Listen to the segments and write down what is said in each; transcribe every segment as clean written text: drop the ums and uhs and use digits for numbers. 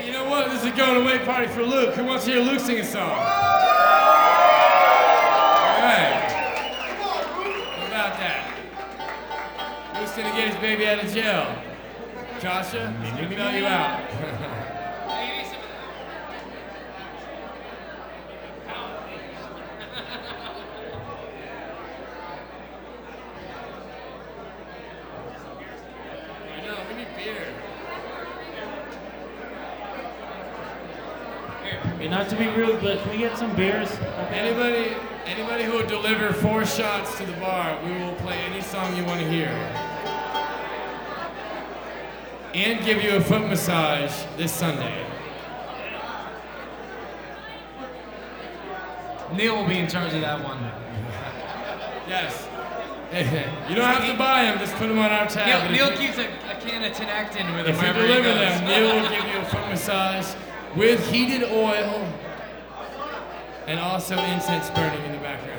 Hey, you know what? This is a going away party for Luke. Who wants to hear Luke sing a song? All right. How about that? Luke's gonna get his baby out of jail. Kasha, he's gonna bail you out. Not to be rude, but can we get some beers? Anybody who will deliver 4 shots to the bar, we will play any song you want to hear. And give you a foot massage this Sunday. Neil will be in charge of that one. Yes. You don't have to buy them, just put them on our tab. Neil keeps a can of Tenactin with him. If you deliver them, Neil will give you a foot massage with heated oil and also incense burning in the background.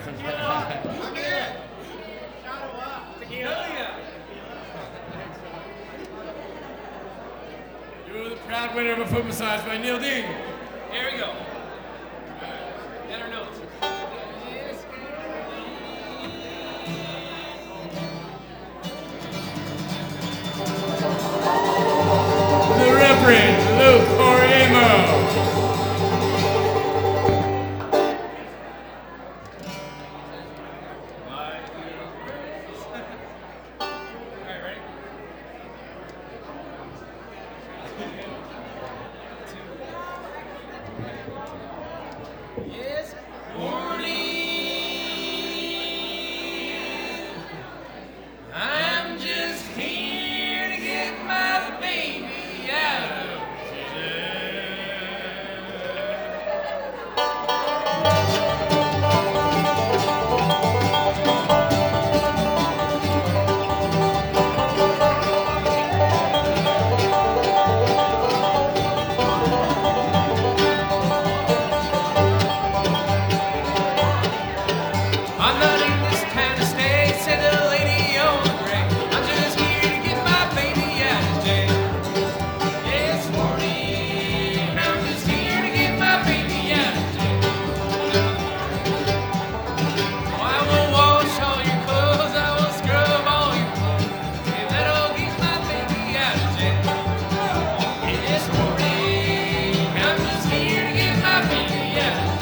You're the proud winner of a foot massage by Neil Dean. Here we go. Get our notes. The Reverend Luke Oremo. Yes, morning. I'm just here to get my baby out of I'm not in this kind of state, said the lady on the gray. I'm just here to get my baby out of jail. Yes, morning. I'm just here to get my baby out of jail. Oh, I will wash all your clothes, I will scrub all your clothes. If that'll get my baby out of jail. Yes, morning. I'm just here to get my baby out of jail.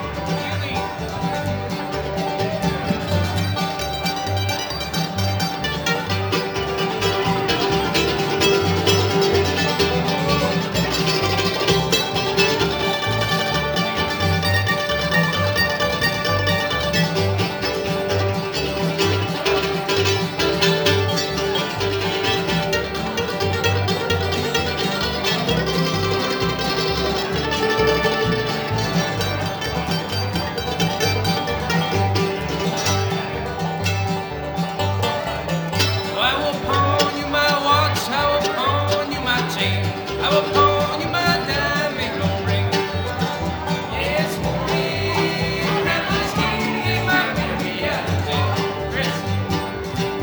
I will pawn you my watch, I will pawn you my chain, I will pawn you my diamond ring. Yes, morning, I'm just here to get my baby out of jail. Chris.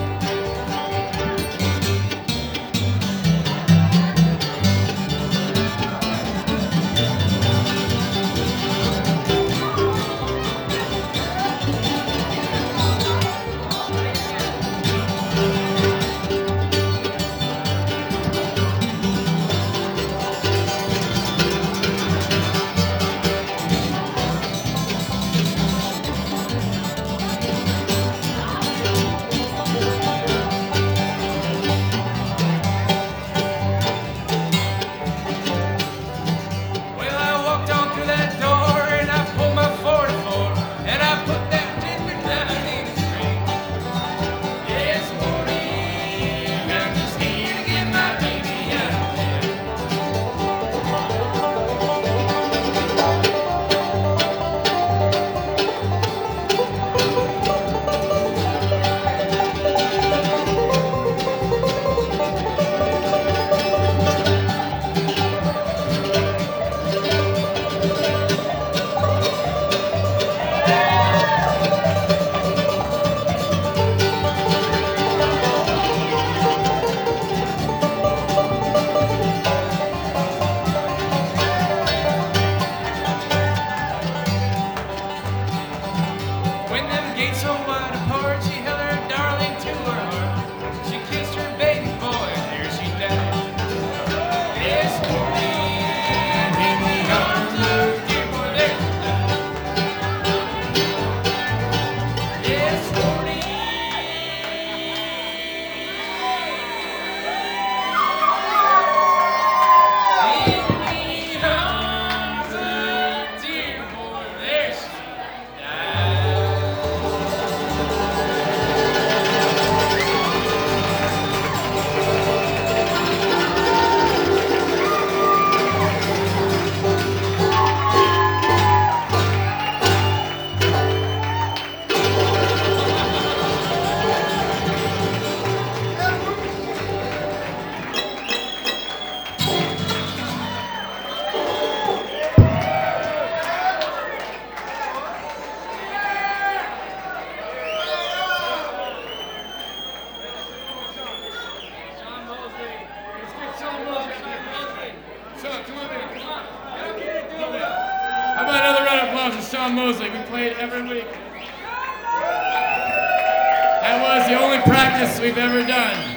John Mosley. We played every week. That was the only practice we've ever done.